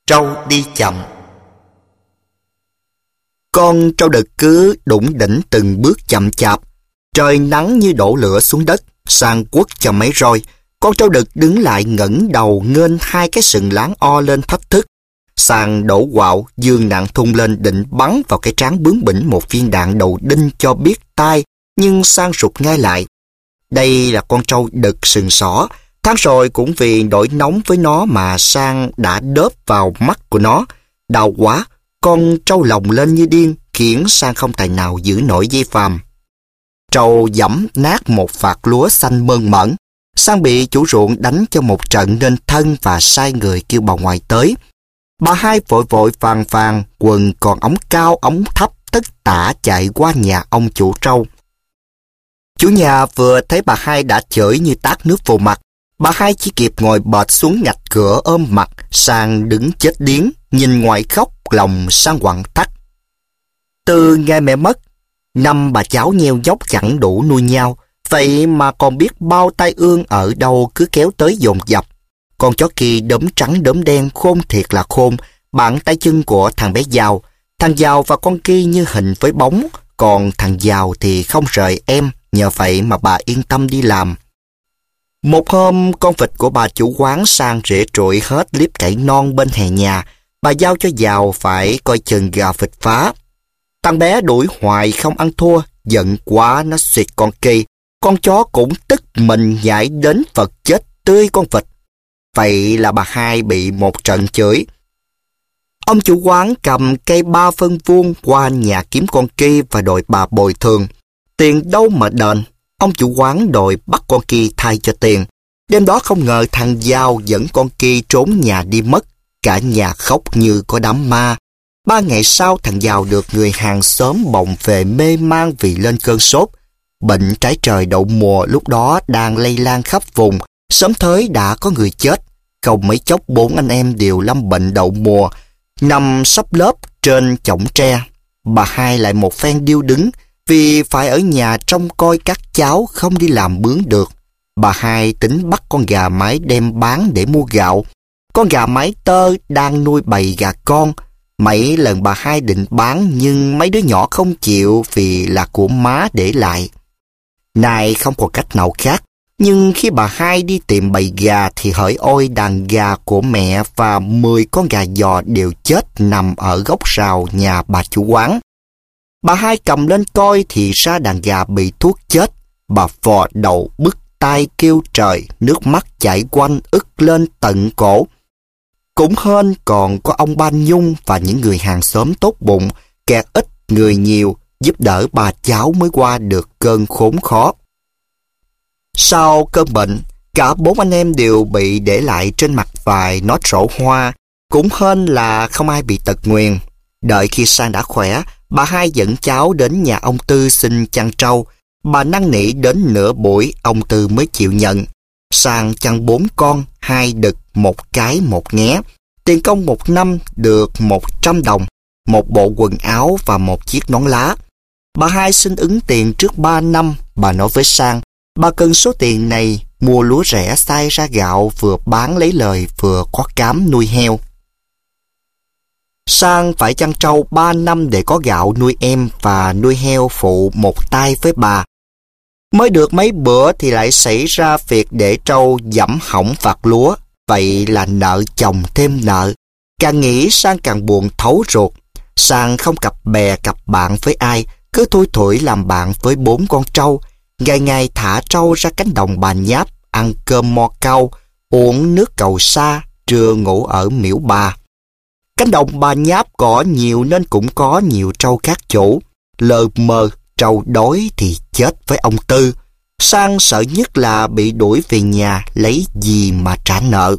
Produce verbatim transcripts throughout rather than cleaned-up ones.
Trâu đi chậm. Con trâu đực cứ đủng đỉnh từng bước chậm chạp. Trời nắng như đổ lửa xuống đất. Sang quất cho mấy roi. Con trâu đực đứng lại ngẩng đầu nghênh hai cái sừng láng o lên thách thức. Sang đổ quạo, dương nặng thung lên định bắn vào cái trán bướng bỉnh một viên đạn đầu đinh cho biết tai, nhưng Sang rụt ngay lại. Đây là con trâu đực sừng sỏ. Tháng rồi cũng vì nỗi nóng với nó mà Sang đã đớp vào mắt của nó. Đau quá, con trâu lồng lên như điên, khiến Sang không tài nào giữ nổi dây phàm. Trâu giẫm nát một vạt lúa xanh mơn mởn. Sang bị chủ ruộng đánh cho một trận nên thân và sai người kêu bà ngoại tới. Bà hai vội vội vàng vàng, quần còn ống cao ống thấp tất tả chạy qua nhà ông chủ trâu. Chủ nhà vừa thấy bà hai đã chửi như tát nước vào mặt. Bà hai chỉ kịp ngồi bệt xuống ngạch cửa ôm mặt. Sang đứng chết điếng, nhìn ngoài khóc, lòng Sang quặn thắt. Từ ngày mẹ mất, năm bà cháu nheo nhóc chẳng đủ nuôi nhau. Vậy mà còn biết bao tai ương ở đâu cứ kéo tới dồn dập. Con chó kia đốm trắng đốm đen khôn thiệt là khôn, bạn tay chân của thằng bé Giàu. Thằng Giàu và con kia như hình với bóng, còn thằng Giàu thì không rời em, nhờ vậy mà bà yên tâm đi làm. Một hôm, con vịt của bà chủ quán Sang rễ trụi hết liếp cải non bên hè nhà. Bà giao cho Giàu phải coi chừng gà vịt phá. Thằng bé đuổi hoài không ăn thua, giận quá nó xịt con kia. Con chó cũng tức mình nhảy đến vật chết tươi con vịt. Vậy là bà hai bị một trận chửi. Ông chủ quán cầm cây ba phân vuông qua nhà kiếm con kia và đòi bà bồi thường. Tiền đâu mà đền. Ông chủ quán đòi bắt con kia thay cho tiền. Đêm đó không ngờ thằng Giao dẫn con kia trốn nhà đi mất. Cả nhà khóc như có đám ma. Ba ngày sau thằng Giao được người hàng xóm bồng về mê man vì lên cơn sốt. Bệnh trái trời đậu mùa lúc đó đang lây lan khắp vùng. Sớm tới đã có người chết. Không mấy chốc bốn anh em đều lâm bệnh đậu mùa. Nằm sắp lớp trên chõng tre. Bà hai lại một phen điêu đứng vì phải ở nhà trông coi các cháu không đi làm bướn được. Bà hai tính bắt con gà mái đem bán để mua gạo. Con gà mái tơ đang nuôi bầy gà con. Mấy lần bà hai định bán nhưng mấy đứa nhỏ không chịu vì là của má để lại. Này không còn cách nào khác. Nhưng khi bà hai đi tìm bầy gà thì hỡi ôi đàn gà của mẹ và mười con gà giò đều chết nằm ở góc rào nhà bà chủ quán. Bà hai cầm lên coi thì ra đàn gà bị thuốc chết. Bà vò đầu bứt tai kêu trời, nước mắt chảy quanh ức lên tận cổ. Cũng hên còn có ông Ba Nhung và những người hàng xóm tốt bụng, kẹt ít người nhiều, giúp đỡ bà cháu mới qua được cơn khốn khó. Sau cơn bệnh, cả bốn anh em đều bị để lại trên mặt vài nốt sổ hoa. Cũng hên là không ai bị tật nguyền. Đợi khi Sang đã khỏe, bà hai dẫn cháu đến nhà ông Tư xin chăn trâu. Bà năn nỉ đến nửa buổi, ông Tư mới chịu nhận. Sang chăn bốn con, hai đực, một cái một nghé. Tiền công một năm được một trăm đồng, một bộ quần áo và một chiếc nón lá. Bà hai xin ứng tiền trước ba năm. Bà nói với Sang, bà cần số tiền này mua lúa rẻ xay ra gạo, vừa bán lấy lời vừa có cám nuôi heo. Sang phải chăn trâu ba năm để có gạo nuôi em và nuôi heo phụ một tay với bà. Mới được mấy bữa thì lại xảy ra việc để trâu giẫm hỏng vạt lúa. Vậy là nợ chồng thêm nợ. Càng nghĩ Sang càng buồn thấu ruột. Sang không cặp bè cặp bạn với ai, cứ thui thủi làm bạn với bốn con trâu. Ngày ngày thả trâu ra cánh đồng Bà Nháp, ăn cơm mo cau, uống nước cầu sa, trưa ngủ ở miễu bà. Cánh đồng Bà Nháp cỏ nhiều nên cũng có nhiều trâu khác chủ. Lờ mờ, trâu đói thì chết với ông Tư. Sang sợ nhất là bị đuổi về nhà lấy gì mà trả nợ.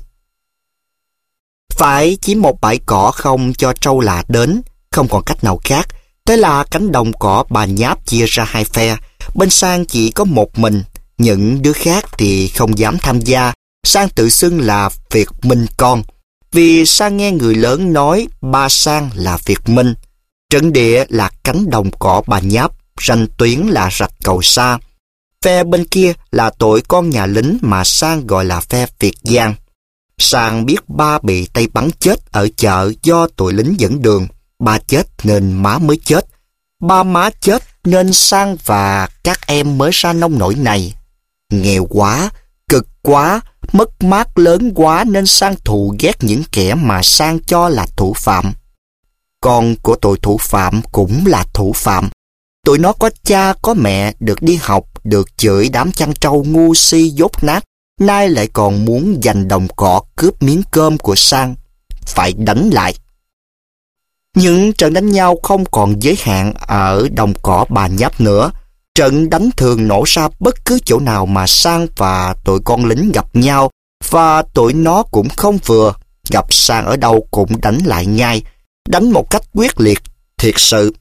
Phải chỉ một bãi cỏ không cho trâu lạ đến, không còn cách nào khác. Thế là cánh đồng cỏ Bà Nháp chia ra hai phe. Bên Sang chỉ có một mình, những đứa khác thì không dám tham gia. Sang tự xưng là Việt Minh con, vì Sang nghe người lớn nói ba Sang là Việt Minh. Trận địa là cánh đồng cỏ Bà Nháp, ranh tuyến là rạch cầu sa. Phe bên kia là tụi con nhà lính mà Sang gọi là phe Việt Giang. Sang biết ba bị Tây bắn chết ở chợ do tụi lính dẫn đường. Ba chết nên má mới chết. Ba má chết nên Sang và các em mới ra nông nỗi này. Nghèo quá, cực quá, mất mát lớn quá nên Sang thù ghét những kẻ mà Sang cho là thủ phạm. Con của tụi thủ phạm cũng là thủ phạm. Tụi nó có cha có mẹ, được đi học, được chửi đám chăn trâu ngu si dốt nát, nay lại còn muốn giành đồng cỏ cướp miếng cơm của Sang. Phải đánh lại. Những trận đánh nhau không còn giới hạn ở đồng cỏ Bà Nháp nữa. Trận đánh thường nổ ra bất cứ chỗ nào mà Sang và tụi con lính gặp nhau, và tụi nó cũng không vừa. Gặp Sang ở đâu cũng đánh lại ngay, đánh một cách quyết liệt, thiệt sự.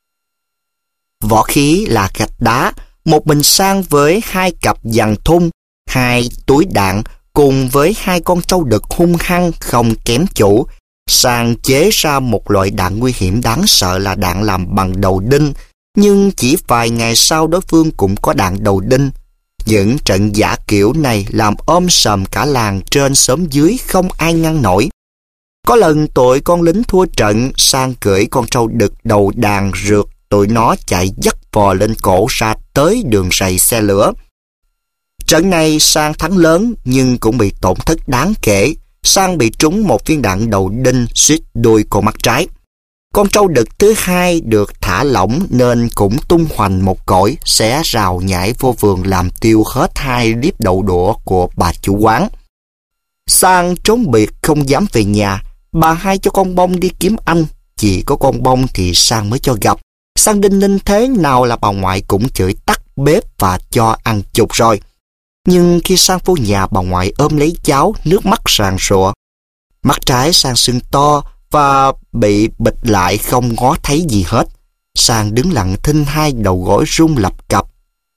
Võ khí là gạch đá, một mình Sang với hai cặp dằn thun, hai túi đạn cùng với hai con trâu đực hung hăng không kém chủ. Sang chế ra một loại đạn nguy hiểm đáng sợ là đạn làm bằng đầu đinh, nhưng chỉ vài ngày sau đối phương cũng có đạn đầu đinh. Những trận giả kiểu này làm ôm sòm cả làng trên xóm dưới, không ai ngăn nổi. Có lần tụi con lính thua trận, Sang cưỡi con trâu đực đầu đàn rượt tụi nó chạy dắt vò lên cổ ra tới đường rầy xe lửa. Trận này Sang thắng lớn nhưng cũng bị tổn thất đáng kể. Sang bị trúng một viên đạn đầu đinh suýt đuôi con mắt trái. Con trâu đực thứ hai được thả lỏng nên cũng tung hoành một cõi, xé rào nhảy vô vườn làm tiêu hết hai liếp đậu đũa của bà chủ quán. Sang trốn biệt không dám về nhà. Bà hai cho con bông đi kiếm anh, chỉ có con bông thì Sang mới cho gặp. Sang đinh ninh thế nào là bà ngoại cũng chửi tắt bếp và cho ăn chục rồi. Nhưng khi Sang vô nhà, bà ngoại ôm lấy cháu, nước mắt ràn rụa. Mắt trái Sang sưng to và bị bịt lại không ngó thấy gì hết. Sang đứng lặng thinh, hai đầu gối rung lập cập.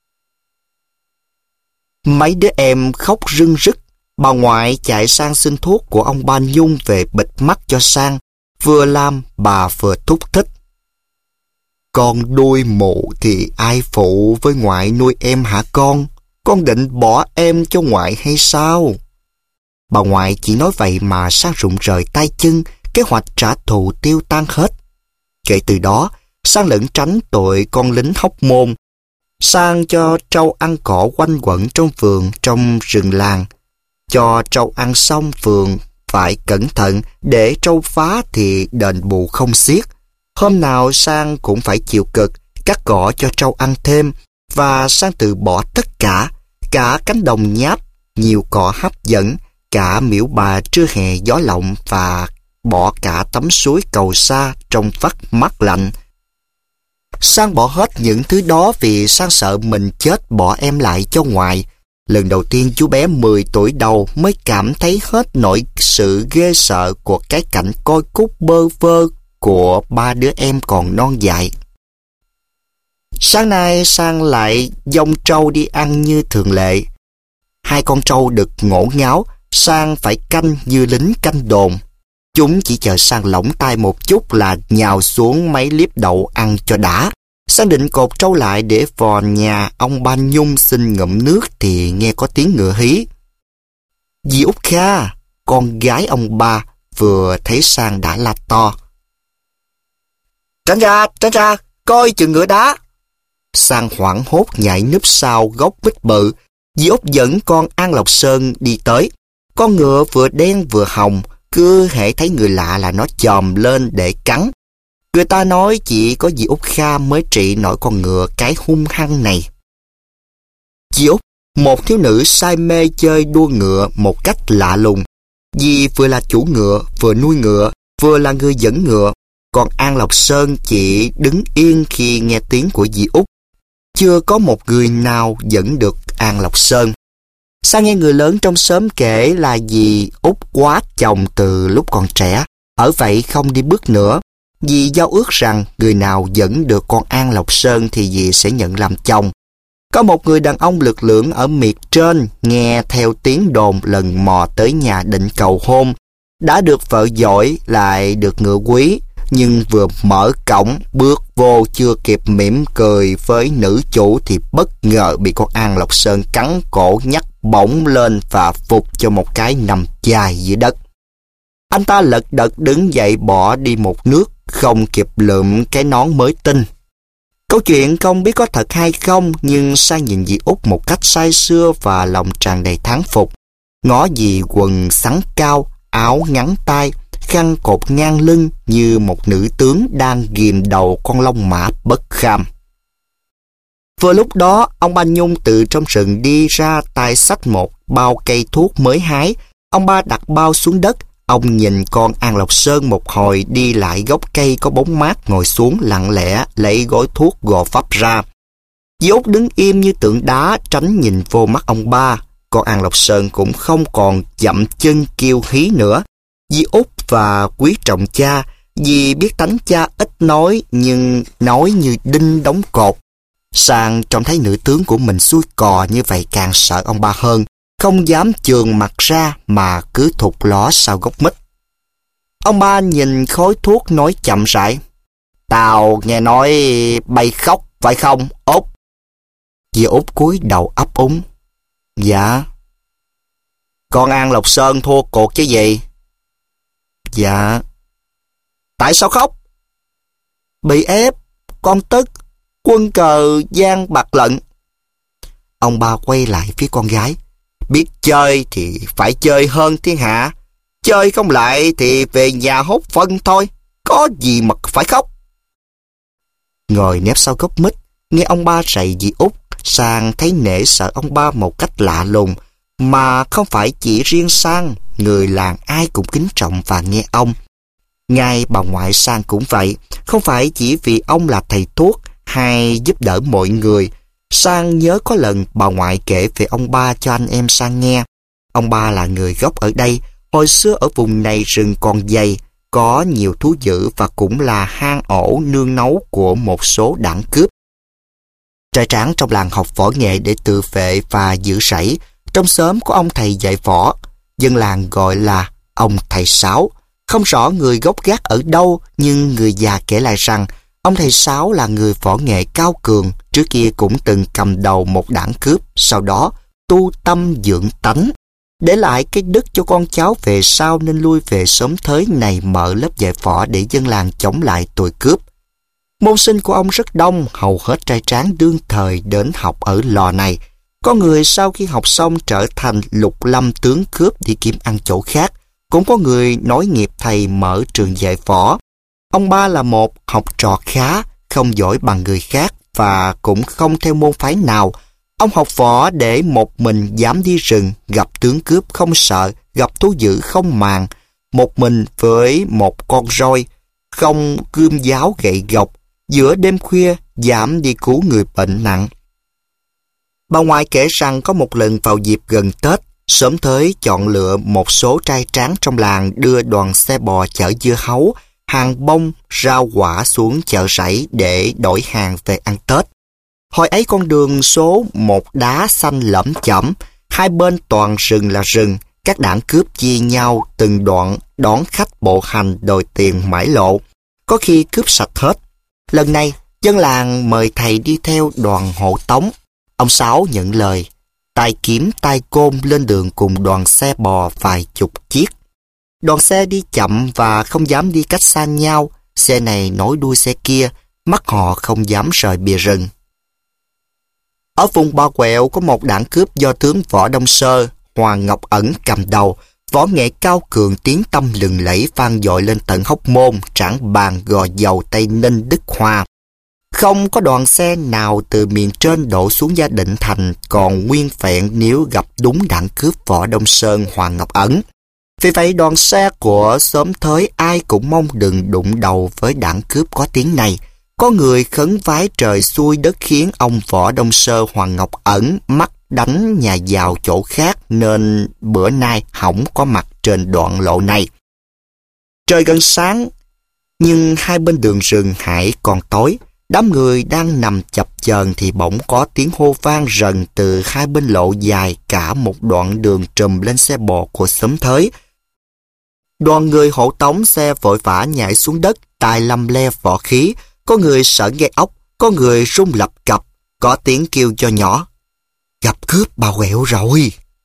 Mấy đứa em khóc rưng rức. Bà ngoại chạy sang xin thuốc của ông Ba Nhung về bịt mắt cho Sang. Vừa làm bà vừa thúc thích. Con đuôi mụ thì ai phụ với ngoại nuôi em hả con? Con định bỏ em cho ngoại hay sao? Bà ngoại chỉ nói vậy mà Sang rụng rời tay chân, kế hoạch trả thù tiêu tan hết. Kể từ đó, Sang lẩn tránh tụi con lính Hóc Môn. Sang cho trâu ăn cỏ quanh quẩn trong vườn, trong rừng làng. Cho trâu ăn xong vườn phải cẩn thận, để trâu phá thì đền bù không xiết. Hôm nào Sang cũng phải chịu cực, cắt cỏ cho trâu ăn thêm, và Sang từ bỏ tất cả, cả cánh đồng nháp, nhiều cỏ hấp dẫn, cả miễu bà trưa hè gió lộng, và bỏ cả tấm suối cầu xa trong vắt mát lạnh. Sang bỏ hết những thứ đó vì Sang sợ mình chết bỏ em lại cho ngoại. Lần đầu tiên chú bé mười tuổi đầu mới cảm thấy hết nỗi sự ghê sợ của cái cảnh coi cút bơ vơ của ba đứa em còn non dại. Sáng nay Sang lại dông trâu đi ăn như thường lệ. Hai con trâu đực ngổ ngáo, Sang phải canh như lính canh đồn. Chúng chỉ chờ Sang lỏng tay một chút là nhào xuống mấy liếp đậu ăn cho đã. Sang định cột trâu lại để vò nhà ông Ba Nhung xin ngụm nước thì nghe có tiếng ngựa hí. Dì Út Kha, con gái ông Ba, vừa thấy Sang đã la to. Tránh ra, tránh ra, coi chừng ngựa đá. Sang hoảng hốt nhảy núp sau gốc mít bự. Dì Út dẫn con An Lộc Sơn đi tới. Con ngựa vừa đen vừa hồng, cứ hễ thấy người lạ là nó chồm lên để cắn. Người ta nói chỉ có dì Út Kha mới trị nổi con ngựa cái hung hăng này. Dì Út, một thiếu nữ say mê chơi đua ngựa một cách lạ lùng. Dì vừa là chủ ngựa, vừa nuôi ngựa, vừa là người dẫn ngựa. Còn An Lộc Sơn chỉ đứng yên khi nghe tiếng của dì Út. Chưa có một người nào dẫn được An Lộc Sơn. Sang nghe người lớn trong xóm kể là dì Út quá chồng từ lúc còn trẻ, ở vậy không đi bước nữa. Dì giao ước rằng người nào dẫn được con An Lộc Sơn thì dì sẽ nhận làm chồng. Có một người đàn ông lực lưỡng ở miệt trên nghe theo tiếng đồn lần mò tới nhà định cầu hôn. Đã được vợ giỏi lại được ngựa quý, nhưng vừa mở cổng bước vô chưa kịp mỉm cười với nữ chủ thì bất ngờ bị con An Lộc Sơn cắn cổ nhắc bỗng lên và phục cho một cái nằm chài dưới đất. Anh ta lật đật đứng dậy bỏ đi một nước, không kịp lượm cái nón mới tinh. Câu chuyện không biết có thật hay không, nhưng Sang nhìn dì Út một cách say sưa và lòng tràn đầy thán phục. Ngó dì quần xắn cao, áo ngắn tay, khăn cột ngang lưng như một nữ tướng đang ghìm đầu con long mã bất kham. Vừa lúc đó, ông ba Nhung từ trong rừng đi ra, tay xách một bao cây thuốc mới hái. Ông ba đặt bao xuống đất. Ông nhìn con An Lộc Sơn một hồi, đi lại gốc cây có bóng mát, ngồi xuống lặng lẽ lấy gói thuốc gò vấp ra. Dì Út đứng im như tượng đá, tránh nhìn vô mắt ông ba. Con An Lộc Sơn cũng không còn dậm chân kêu hí nữa. Dì Út và quý trọng cha, dì biết tánh cha ít nói nhưng nói như đinh đóng cột. Sang trông thấy nữ tướng của mình xuôi cò như vậy càng sợ ông ba hơn, không dám chườn mặt ra mà cứ thụt ló sau gốc mít. Ông ba nhìn khói thuốc nói chậm rãi: "Tao nghe nói bay khóc phải không, Út?" Dì Út cúi đầu ấp úng: "Dạ." "Con An Lộc Sơn thua cuộc chứ gì?" "Dạ." "Tại sao khóc?" "Bị ép, con tức, quân cờ giang bạc lận." Ông ba quay lại phía con gái: "Biết chơi thì phải chơi hơn thiên hạ. Chơi không lại thì về nhà hốt phân thôi. Có gì mà phải khóc." Ngồi nép sau gốc mít, nghe ông ba rầy dì Út, Sang thấy nể sợ ông ba một cách lạ lùng. Mà không phải chỉ riêng Sang, người làng ai cũng kính trọng và nghe ông. Ngay bà ngoại Sang cũng vậy, không phải chỉ vì ông là thầy thuốc hay giúp đỡ mọi người. Sang nhớ có lần bà ngoại kể về ông ba cho anh em Sang nghe. Ông ba là người gốc ở đây, hồi xưa ở vùng này rừng còn dày, có nhiều thú dữ và cũng là hang ổ nương náu của một số đảng cướp. Trai tráng trong làng học võ nghệ để tự vệ và giữ rẫy. Trong xóm có ông thầy dạy võ, dân làng gọi là ông thầy Sáu. Không rõ người gốc gác ở đâu, nhưng người già kể lại rằng ông thầy Sáu là người võ nghệ cao cường, trước kia cũng từng cầm đầu một đảng cướp, sau đó tu tâm dưỡng tánh, để lại cái đức cho con cháu về sau nên lui về xóm Thới này mở lớp dạy võ để dân làng chống lại tội cướp. Môn sinh của ông rất đông, hầu hết trai tráng đương thời đến học ở lò này. Có người sau khi học xong trở thành lục lâm tướng cướp đi kiếm ăn chỗ khác, cũng có người nối nghiệp thầy mở trường dạy võ. Ông ba là một học trò khá, không giỏi bằng người khác và cũng không theo môn phái nào. Ông học võ để một mình dám đi rừng, gặp tướng cướp không sợ, gặp thú dữ không màng. Một mình với một con roi, không gươm giáo gậy gộc, giữa đêm khuya dám đi cứu người bệnh nặng. Bà ngoại kể rằng có một lần vào dịp gần Tết, xóm Thới chọn lựa một số trai tráng trong làng đưa đoàn xe bò chở dưa hấu, hàng bông, rau quả xuống chợ rẫy để đổi hàng về ăn Tết. Hồi ấy con đường số một đá xanh lẫm chẩm, hai bên toàn rừng là rừng, các đảng cướp chia nhau từng đoạn đón khách bộ hành đòi tiền mãi lộ, có khi cướp sạch hết. Lần này, dân làng mời thầy đi theo đoàn hộ tống. Ông Sáu nhận lời, tay kiếm tay côn lên đường cùng đoàn xe bò vài chục chiếc. Đoàn xe đi chậm và không dám đi cách xa nhau, xe này nối đuôi xe kia, mắt họ không dám rời bìa rừng. Ở vùng Ba Quẹo có một đảng cướp do tướng Võ Đông Sơ, Hoàng Ngọc Ẩn cầm đầu, võ nghệ cao cường tiếng tăm lừng lẫy vang dội lên tận Hóc Môn, Trảng Bàng, Gò Dầu, Tây Ninh, Đức Hòa. Không có đoàn xe nào từ miền trên đổ xuống Gia Định Thành còn nguyên vẹn nếu gặp đúng đảng cướp Võ Đông Sơn, Hoàng Ngọc Ẩn. Vì vậy đoàn xe của xóm Thới ai cũng mong đừng đụng đầu với đảng cướp có tiếng này. Có người khấn vái trời xuôi đất khiến ông Võ Đông Sơ, Hoàng Ngọc Ẩn mắc đánh nhà giàu chỗ khác nên bữa nay hỏng có mặt trên đoạn lộ này. Trời gần sáng, nhưng hai bên đường rừng hải còn tối. Đám người đang nằm chập chờn thì bỗng có tiếng hô vang rần từ hai bên lộ dài cả một đoạn đường trùm lên xe bò của xóm Thới. Đoàn người hộ tống xe vội vã nhảy xuống đất, tay lăm le võ khí. Có người sợ nghe ốc, có người run lập cập, có tiếng kêu cho nhỏ: "Gặp cướp Bà Quẹo rồi!"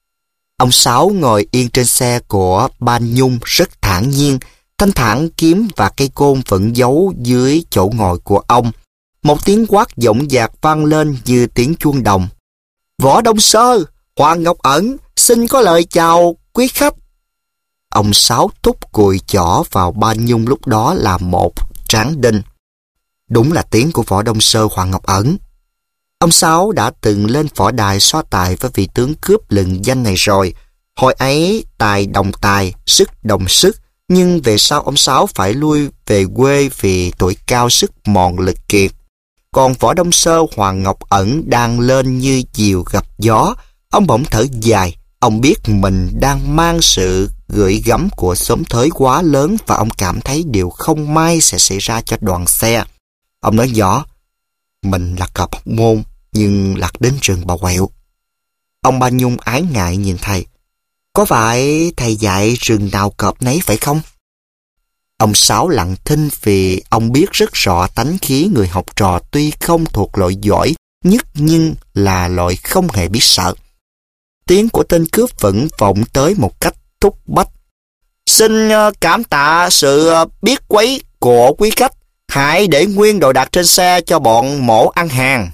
Ông Sáu ngồi yên trên xe của ba Nhung rất thản nhiên, thanh thản kiếm và cây côn vẫn giấu dưới chỗ ngồi của ông. Một tiếng quát dõng dạc vang lên như tiếng chuông đồng. Võ Đông Sơ, Hoàng Ngọc Ẩn, xin có lời chào quý khách. Ông Sáu thúc cùi chỏ vào ba Nhung lúc đó là một tráng đinh. Đúng là tiếng của Võ Đông Sơ Hoàng Ngọc Ẩn. Ông Sáu đã từng lên võ đài so tài với vị tướng cướp lừng danh này rồi. Hồi ấy tài đồng tài, sức đồng sức, nhưng về sau ông Sáu phải lui về quê vì tuổi cao sức mòn lực kiệt. Còn Võ Đông Sơ Hoàng Ngọc Ẩn đang lên như diều gặp gió. Ông bỗng thở dài, ông biết mình đang mang sự gửi gắm của xóm Thới quá lớn và ông cảm thấy điều không may sẽ xảy ra cho đoàn xe. Ông nói nhỏ, mình là cọp Hóc Môn, nhưng lạc đến rừng Bà Quẹo. Ông Ba Nhung ái ngại nhìn thầy. Có phải thầy dạy rừng nào cọp nấy phải không? Ông Sáu lặng thinh vì ông biết rất rõ tánh khí người học trò tuy không thuộc loại giỏi nhất nhưng là loại không hề biết sợ. Tiếng của tên cướp vẫn vọng tới một cách thúc bách. Xin cảm tạ sự biết quấy của quý khách. Hãy để nguyên đồ đạc trên xe cho bọn mổ ăn hàng.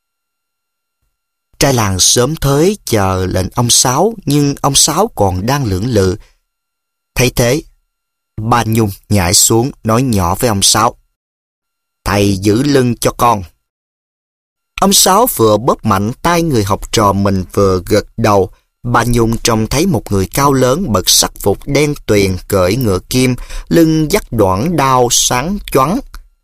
Trai làng xóm Thới chờ lệnh ông Sáu, nhưng ông Sáu còn đang lưỡng lự. Thấy thế, Ba Nhung nhảy xuống nói nhỏ với ông Sáu. Thầy giữ lưng cho con. Ông Sáu vừa bóp mạnh tay người học trò mình vừa gật đầu. Ba Nhung trông thấy một người cao lớn bật sắc phục đen tuyền cởi ngựa kim, lưng dắt đoạn đao sáng choáng.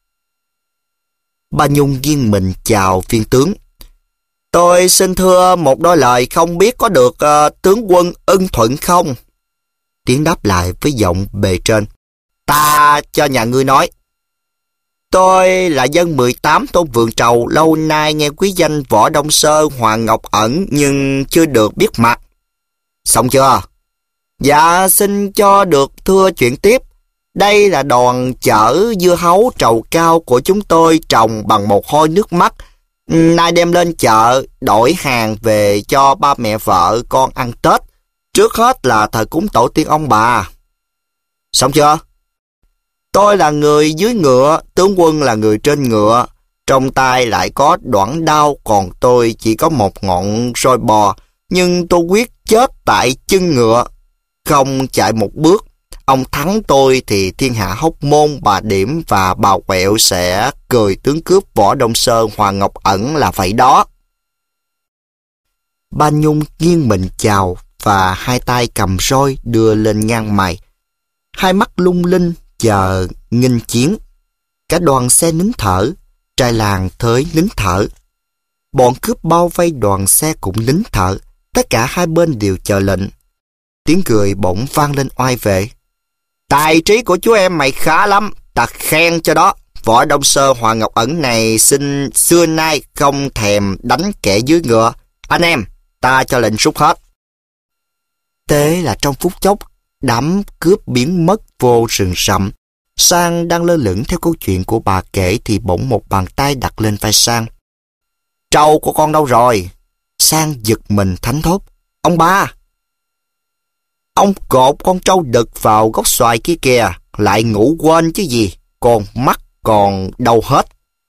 Ba Nhung nghiêng mình chào viên tướng. Tôi xin thưa một đôi lời, không biết có được uh, tướng quân ưng thuận không? Tiếng đáp lại với giọng bề trên. Ta cho nhà ngươi nói. Tôi là dân mười tám thôn Vườn Trầu, lâu nay nghe quý danh Võ Đông Sơ Hoàng Ngọc Ẩn nhưng chưa được biết mặt. Xong chưa? Dạ xin cho được thưa chuyện tiếp. Đây là đoàn chở dưa hấu trầu cao của chúng tôi trồng bằng một hôi nước mắt. Nay đem lên chợ đổi hàng về cho ba mẹ vợ con ăn Tết. Trước hết là thờ cúng tổ tiên ông bà. Xong chưa? Tôi là người dưới ngựa, tướng quân là người trên ngựa. Trong tay lại có đoạn đao, còn tôi chỉ có một ngọn roi bò. Nhưng tôi quyết chết tại chân ngựa, không chạy một bước. Ông thắng tôi thì thiên hạ Hóc Môn, Bà Điểm và Bà Quẹo sẽ cười tướng cướp Võ Đông Sơ Hoàng Ngọc Ẩn là vậy đó. Ba Nhung nghiêng mình chào và hai tay cầm roi đưa lên ngang mày. Hai mắt lung linh chờ nghênh chiến. Cả đoàn xe nín thở, trai làng Thới nín thở. Bọn cướp bao vây đoàn xe cũng nín thở, tất cả hai bên đều chờ lệnh. Tiếng cười bỗng vang lên oai vệ. Tài trí của chú em mày khá lắm, ta khen cho đó. Võ Đông Sơ Hoàng Ngọc Ẩn này xin xưa nay không thèm đánh kẻ dưới ngựa. Anh em, ta cho lệnh rút hết. Thế là trong phút chốc, đám cướp biến mất vô rừng rậm. Sang đang lơ lửng theo câu chuyện của bà kể thì bỗng một bàn tay đặt lên vai Sang. Trâu của con đâu rồi? Sang giật mình thánh thốt. Ông ba! Ông cột con trâu đực vào gốc xoài kia kìa, lại ngủ quên chứ gì, còn mắt còn đâu hết.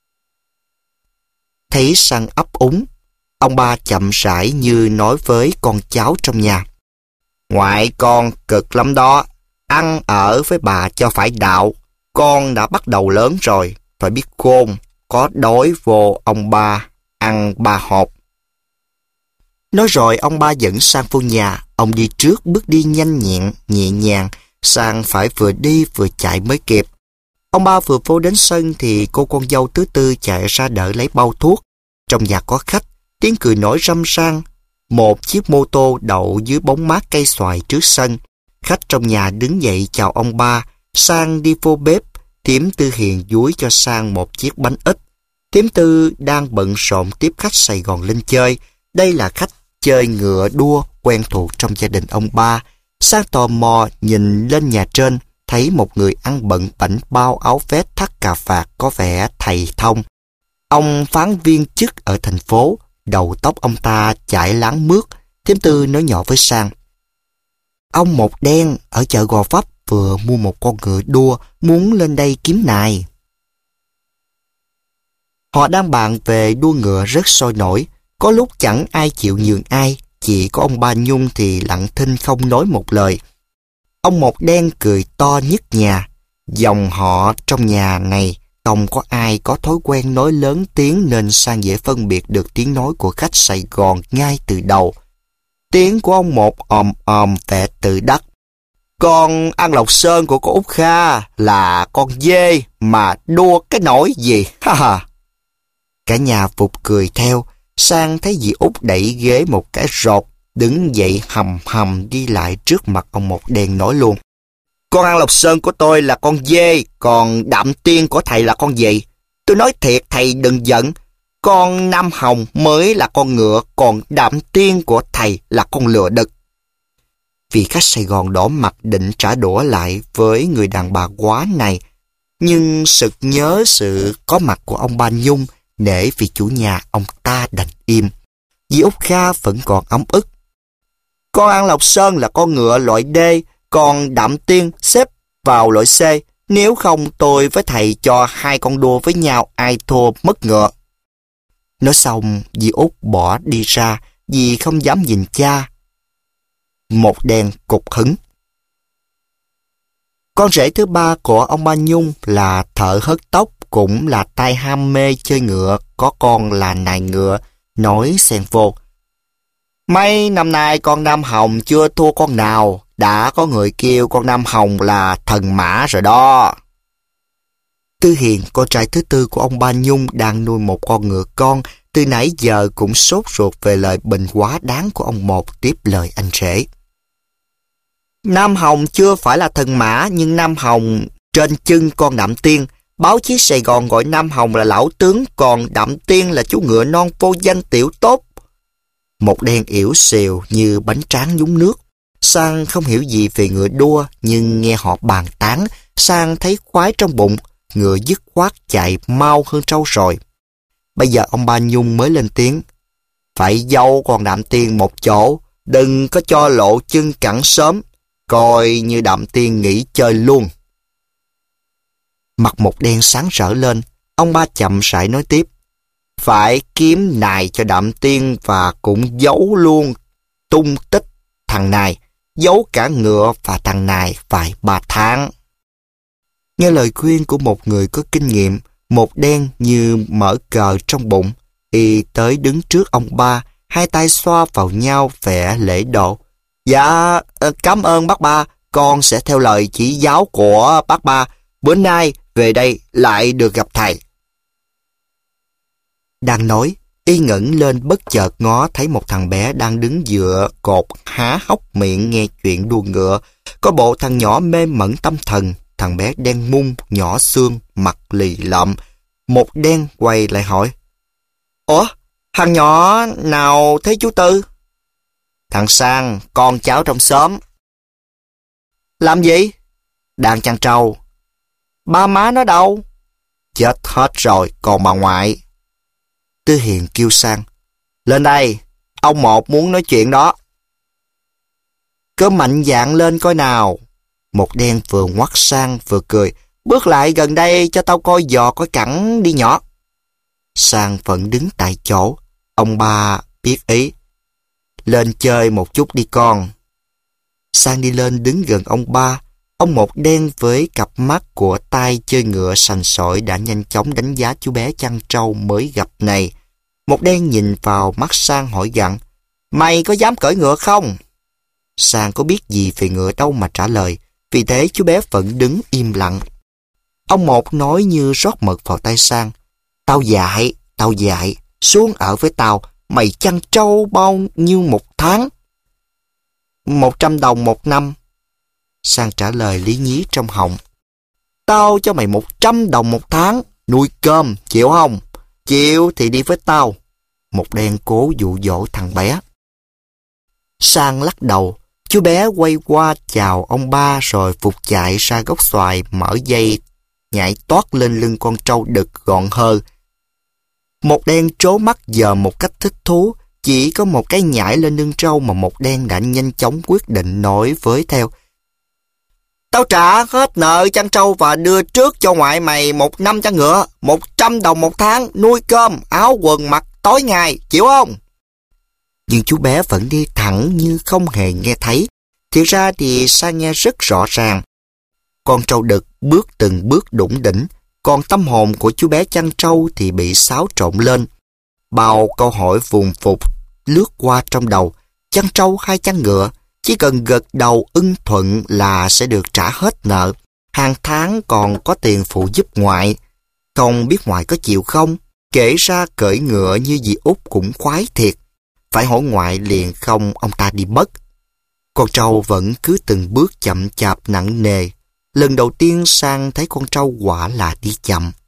Thấy Sang ấp úng, ông ba chậm rãi như nói với con cháu trong nhà. Ngoại con cực lắm đó, ăn ở với bà cho phải đạo, con đã bắt đầu lớn rồi, phải biết khôn, có đói vô ông ba, ăn ba hộp. Nói rồi ông ba dẫn Sang vô nhà, ông đi trước bước đi nhanh nhẹn, nhẹ nhàng, Sang phải vừa đi vừa chạy mới kịp. Ông ba vừa vô đến sân thì cô con dâu thứ tư chạy ra đỡ lấy bao thuốc. Trong nhà có khách, tiếng cười nói râm ran. Một chiếc mô tô đậu dưới bóng mát cây xoài trước sân. Khách trong nhà đứng dậy chào ông ba. Sang đi vô bếp, Thím Tư Hiền dúi cho Sang một chiếc bánh ít. Thím Tư đang bận rộn tiếp khách Sài Gòn lên chơi. Đây là khách chơi ngựa đua quen thuộc trong gia đình ông ba. Sang tò mò nhìn lên nhà trên, thấy một người ăn bận bảnh bao áo vest thắt cà vạt có vẻ thầy thông. Ông phán viên chức ở thành phố, đầu tóc ông ta chải láng mướt. Thím Tư nói nhỏ với Sang. Ông Một Đen ở chợ Gò Vấp vừa mua một con ngựa đua muốn lên đây kiếm nài. Họ đang bàn về đua ngựa rất sôi nổi. Có lúc chẳng ai chịu nhường ai, chỉ có ông Ba Nhung thì lặng thinh không nói một lời. Ông Một Đen cười to nhất nhà. Dòng họ trong nhà này không có ai có thói quen nói lớn tiếng nên Sang dễ phân biệt được tiếng nói của khách Sài Gòn ngay từ đầu. Tiếng của ông Một òm òm vẻ tự đắc. Con ăn lộc sơn của cô Út Kha là con dê mà đua cái nỗi gì, ha ha. Cả nhà vụt cười theo. Sang thấy dì Út đẩy ghế một cái rột, đứng dậy hầm hầm đi lại trước mặt ông Một Đen nói luôn. Con ăn lộc sơn của tôi là con dê, còn đạm tiên của thầy là con gì? Tôi nói thiệt thầy đừng giận. Con Nam Hồng mới là con ngựa, còn đạm tiên của thầy là con lừa đực. Vị khách Sài Gòn đỏ mặt định trả đũa lại với người đàn bà quá này, nhưng sực nhớ sự có mặt của ông Ba Nhung, nể vì chủ nhà ông ta đành im. Dì Út Kha vẫn còn ấm ức. Con ăn lộc sơn là con ngựa loại D, còn đạm tiên xếp vào loại C. Nếu không tôi với thầy cho hai con đua với nhau, ai thua mất ngựa. Nói xong, dì Út bỏ đi ra vì không dám nhìn cha. Một Đen cục hứng. Con rể thứ ba của ông Ba Nhung là thợ hớt tóc, cũng là tay ham mê chơi ngựa, có con là nài ngựa, nói xen vô. Mấy năm nay con Nam Hồng chưa thua con nào, đã có người kêu con Nam Hồng là thần mã rồi đó. Tư Hiền, con trai thứ tư của ông Ba Nhung, đang nuôi một con ngựa con, từ nãy giờ cũng sốt ruột về lời bình quá đáng của ông Một, tiếp lời anh rể. Nam Hồng chưa phải là thần mã, nhưng Nam Hồng trên chân con Đạm Tiên. Báo chí Sài Gòn gọi Nam Hồng là lão tướng, còn Đạm Tiên là chú ngựa non vô danh tiểu tốt. Một Đen yểu xìu như bánh tráng nhúng nước. Sang không hiểu gì về ngựa đua, nhưng nghe họ bàn tán, Sang thấy khoái trong bụng, ngựa dứt khoát chạy mau hơn trâu rồi. Bây giờ ông Ba Nhung mới lên tiếng. Phải dâu con Đạm Tiên một chỗ, đừng có cho lộ chân cẳng sớm, coi như Đạm Tiên nghỉ chơi luôn. Mặt Một Đen sáng rỡ lên, ông ba chậm rãi nói tiếp. Phải kiếm nài cho Đạm Tiên và cũng giấu luôn tung tích thằng này, giấu cả ngựa và thằng này vài ba tháng. Nghe lời khuyên của một người có kinh nghiệm, Một Đen như mở cờ trong bụng, y tới đứng trước ông ba, hai tay xoa vào nhau vẻ lễ độ. Dạ, cảm ơn bác ba, con sẽ theo lời chỉ giáo của bác ba. Bữa nay về đây lại được gặp thầy. Đang nói, y ngẩng lên bất chợt ngó thấy một thằng bé đang đứng dựa cột há hốc miệng nghe chuyện đua ngựa. Có bộ thằng nhỏ mê mẩn tâm thần, thằng bé đen mung, nhỏ xương, mặt lì lợm. Một Đen quay lại hỏi. Ủa, thằng nhỏ nào thế chú Tư? Thằng Sang, con cháu trong xóm. Làm gì? Đang chăn trâu. Ba má nó đâu? Chết hết rồi, còn bà ngoại. Tư Hiền kêu Sang. Lên đây, ông Một muốn nói chuyện đó. Cứ mạnh dạn lên coi nào. Một Đen vừa ngoắt Sang vừa cười. Bước lại gần đây cho tao coi giò coi cẳng đi nhỏ. Sang vẫn đứng tại chỗ. Ông ba biết ý. Lên chơi một chút đi con. Sang đi lên đứng gần ông ba. Ông Một Đen với cặp mắt của tai chơi ngựa sành sỏi đã nhanh chóng đánh giá chú bé chăn trâu mới gặp này. Một Đen nhìn vào mắt Sang hỏi gặng. Mày có dám cưỡi ngựa không? Sang có biết gì về ngựa đâu mà trả lời. Vì thế chú bé vẫn đứng im lặng. Ông Một nói như rót mật vào tay Sang. Tao dạy, tao dạy. Xuống ở với tao. Mày chăn trâu bao nhiêu một tháng? Một trăm đồng một năm. Sang trả lời lý nhí trong họng. Tao cho mày một trăm đồng một tháng, nuôi cơm, chịu không? Chịu thì đi với tao. Một Đen cố dụ dỗ thằng bé. Sang lắc đầu, chú bé quay qua chào ông ba rồi phục chạy ra gốc xoài mở dây, nhảy toát lên lưng con trâu đực gọn hơ. Một Đen trố mắt giờ một cách thích thú, Chỉ có một cái nhảy lên lưng trâu mà một đen đã nhanh chóng quyết định nói với theo. Tao trả hết nợ chăn trâu và đưa trước cho ngoại mày một năm chăn ngựa, một trăm đồng một tháng, nuôi cơm, áo quần mặc tối ngày, chịu không? Nhưng chú bé vẫn đi thẳng như không hề nghe thấy. Thì ra thì Sa nghe rất rõ ràng. Con trâu đực bước từng bước đủng đỉnh, còn tâm hồn của chú bé chăn trâu thì bị xáo trộn lên. Bao câu hỏi vùng phục lướt qua trong đầu. Chăn trâu hay chăn ngựa, chỉ cần gật đầu ưng thuận là sẽ được trả hết nợ. Hàng tháng còn có tiền phụ giúp ngoại. Không biết ngoại có chịu không? Kể ra cưỡi ngựa như dì Út cũng khoái thiệt. Phải hỏi ngoại liền không ông ta đi mất. Con trâu vẫn cứ từng bước chậm chạp nặng nề. Lần đầu tiên Sang thấy con trâu quả là đi chậm.